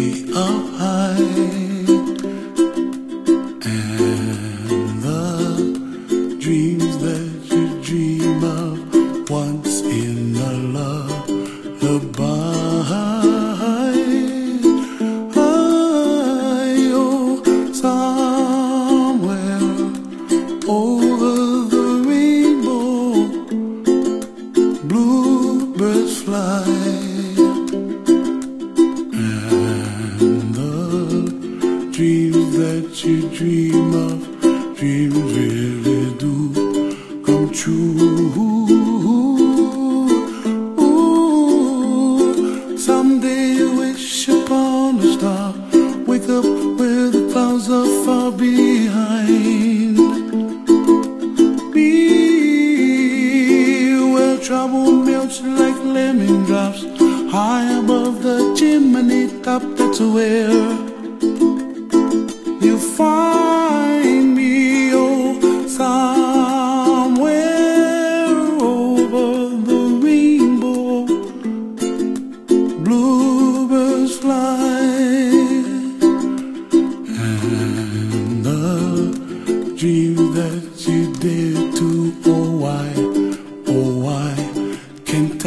up high, and the dreams that you dream of once in a lullaby. Oh, somewhere over the rainbow, bluebirds fly. Dreams that you dream of, dreams really do come true. Ooh, someday you wish upon a star, wake up where the clouds are far behind. Be where trouble melts like lemon drops, high above the chimney top. That's where you find me, oh, somewhere over the rainbow, bluebirds fly, and the dreams that you dare to, oh why can't I?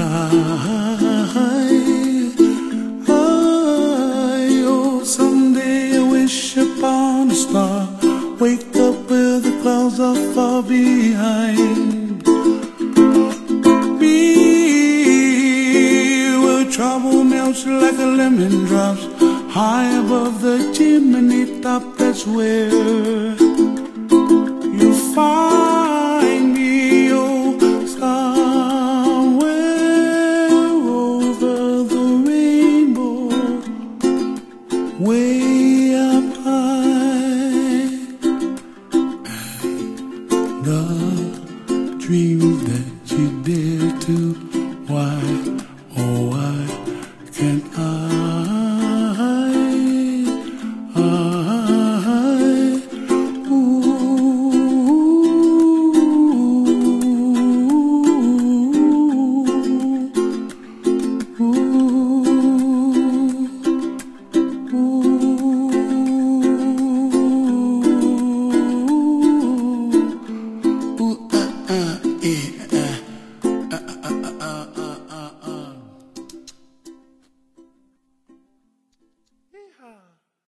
Upon a star, wake up where the clouds are far behind. Be where trouble melts like a lemon drops, high above the chimney top. That's where you find me, oh, somewhere over the rainbow, way